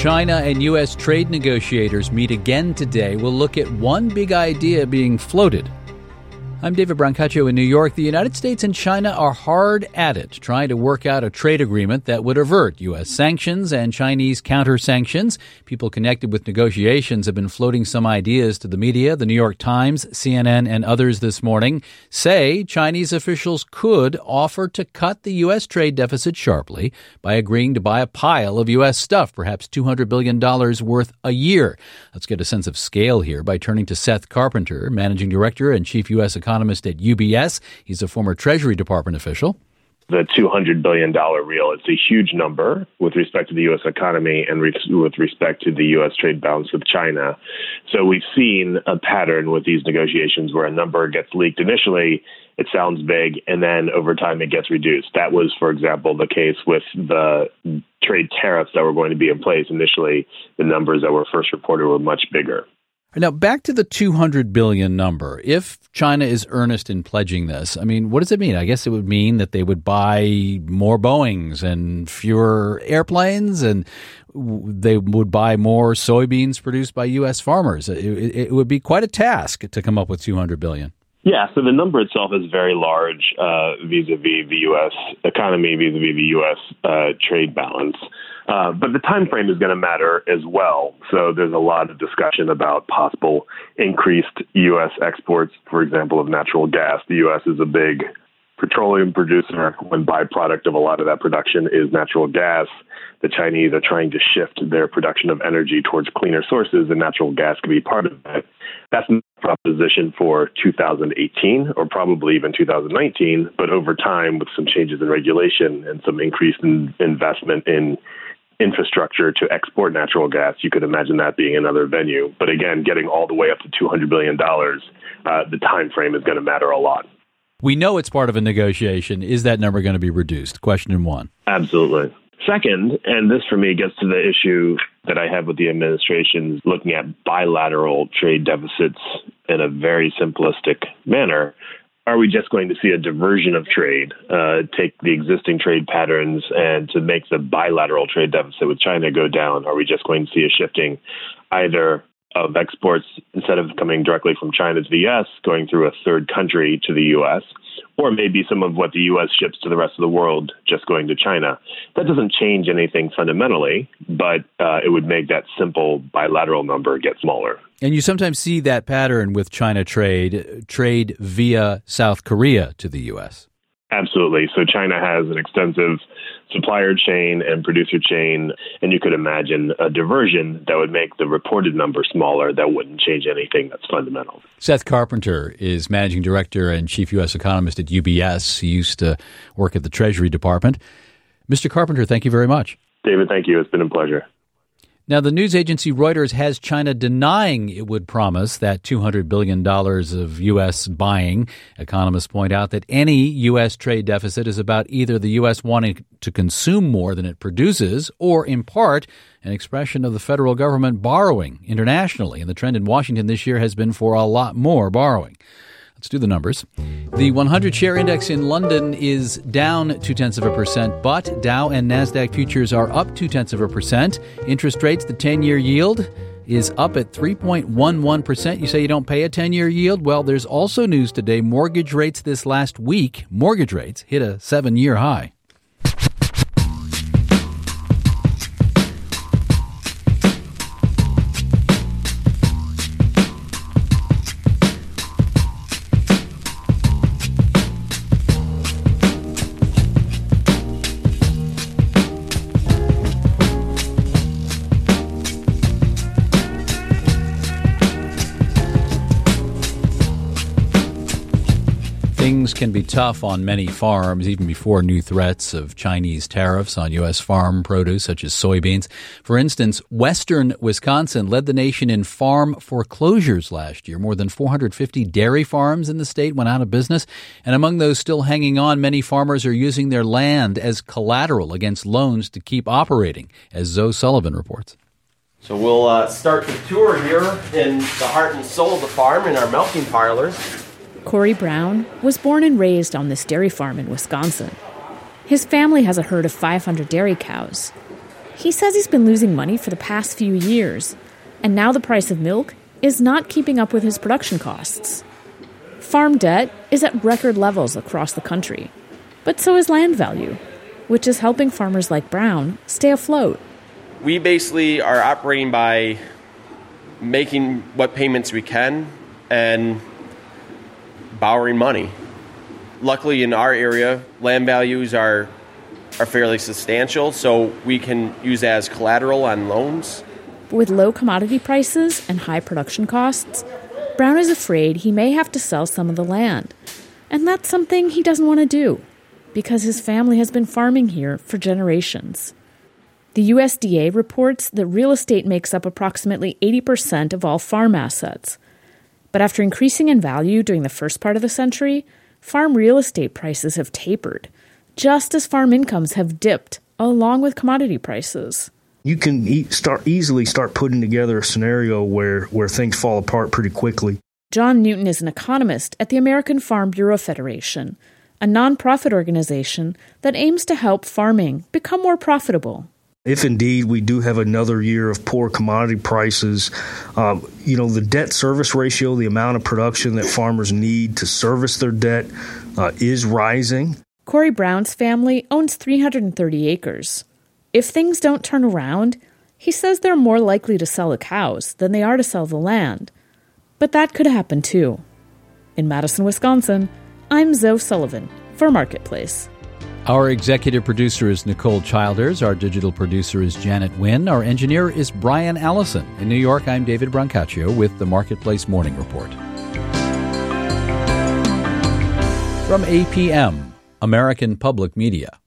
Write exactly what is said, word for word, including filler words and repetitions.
China and U S trade negotiators meet again today. We'll look at one big idea being floated. I'm David Brancaccio in New York. The United States and China are hard at it, trying to work out a trade agreement that would avert U S sanctions and Chinese counter-sanctions. People connected with negotiations have been floating some ideas to the media. The New York Times, C N N, and others this morning say Chinese officials could offer to cut the U S trade deficit sharply by agreeing to buy a pile of U S stuff, perhaps two hundred billion dollars worth a year. Let's get a sense of scale here by turning to Seth Carpenter, Managing Director and Chief U S Economist economist at U B S. He's a former Treasury Department official. The two hundred billion dollars real, it's a huge number with respect to the U S economy and re- with respect to the U S trade balance with China. So we've seen a pattern with these negotiations where a number gets leaked initially, it sounds big, and then over time it gets reduced. That was, for example, the case with the trade tariffs that were going to be in place. Initially, the numbers that were first reported were much bigger. Now, back to the two hundred billion dollars number. If China is earnest in pledging this, I mean, what does it mean? I guess it would mean that they would buy more Boeings and fewer airplanes, and they would buy more soybeans produced by U S farmers. It, it would be quite a task to come up with two hundred billion dollars. Yeah, so the number itself is very large uh, vis-a-vis the U S economy, vis-a-vis the U S uh, trade balance. Uh, but the time frame is going to matter as well. So there's a lot of discussion about possible increased U S exports, for example, of natural gas. The U S is a big petroleum producer. One byproduct of a lot of that production is natural gas. The Chinese are trying to shift their production of energy towards cleaner sources, and natural gas can be part of that. That's not a proposition for two thousand eighteen or probably even two thousand nineteen, but over time, with some changes in regulation and some increased in investment in infrastructure to export natural gas, you could imagine that being another venue. But again, getting all the way up to two hundred billion dollars, uh, the time frame is going to matter a lot. We know it's part of a negotiation. Is that number going to be reduced? Question one. Absolutely. Second, and this for me gets to the issue that I have with the administration, looking at bilateral trade deficits in a very simplistic manner. Are we just going to see a diversion of trade, uh, take the existing trade patterns and to make the bilateral trade deficit with China go down? Are we just going to see a shifting either of exports, instead of coming directly from China to the U S, going through a third country to the U S, or maybe some of what the U S ships to the rest of the world just going to China? That doesn't change anything fundamentally, but uh, it would make that simple bilateral number get smaller. And you sometimes see that pattern with China trade, trade via South Korea to the U S. Absolutely. So China has an extensive supplier chain and producer chain, and you could imagine a diversion that would make the reported number smaller. That wouldn't change anything that's fundamental. Seth Carpenter is Managing Director and Chief U S Economist at U B S. He used to work at the Treasury Department. Mister Carpenter, thank you very much. David, thank you. It's been a pleasure. Now, the news agency Reuters has China denying it would promise that two hundred billion dollars of U S buying. Economists point out that any U S trade deficit is about either the U S wanting to consume more than it produces or, in part, an expression of the federal government borrowing internationally. And the trend in Washington this year has been for a lot more borrowing. Let's do the numbers. The one hundred share index in London is down two-tenths of a percent, but Dow and NASDAQ futures are up two-tenths of a percent. Interest rates, the ten-year yield is up at three point one one percent. You say you don't pay a ten-year yield? Well, there's also news today. Mortgage rates this last week, mortgage rates hit a seven-year high. Things can be tough on many farms, even before new threats of Chinese tariffs on U S farm produce, such as soybeans. For instance, western Wisconsin led the nation in farm foreclosures last year. More than four hundred fifty dairy farms in the state went out of business. And among those still hanging on, many farmers are using their land as collateral against loans to keep operating, as Zoe Sullivan reports. So we'll uh, start the tour here in the heart and soul of the farm in our milking parlors. Corey Brown was born and raised on this dairy farm in Wisconsin. His family has a herd of five hundred dairy cows. He says he's been losing money for the past few years, and now the price of milk is not keeping up with his production costs. Farm debt is at record levels across the country, but so is land value, which is helping farmers like Brown stay afloat. We basically are operating by making what payments we can and borrowing money. Luckily, in our area, land values are are fairly substantial, so we can use that as collateral on loans. But with low commodity prices and high production costs, Brown is afraid he may have to sell some of the land. And that's something he doesn't want to do, because his family has been farming here for generations. The U S D A reports that real estate makes up approximately eighty percent of all farm assets. But after increasing in value during the first part of the century, farm real estate prices have tapered, just as farm incomes have dipped, along with commodity prices. You can e- start easily start putting together a scenario where, where things fall apart pretty quickly. John Newton is an economist at the American Farm Bureau Federation, a nonprofit organization that aims to help farming become more profitable. If indeed we do have another year of poor commodity prices, um, you know, the debt service ratio, the amount of production that farmers need to service their debt, uh, is rising. Corey Brown's family owns three hundred thirty acres. If things don't turn around, he says they're more likely to sell the cows than they are to sell the land. But that could happen too. In Madison, Wisconsin, I'm Zoe Sullivan for Marketplace. Our executive producer is Nicole Childers. Our digital producer is Janet Wynn. Our engineer is Brian Allison. In New York, I'm David Brancaccio with the Marketplace Morning Report. From A P M, American Public Media.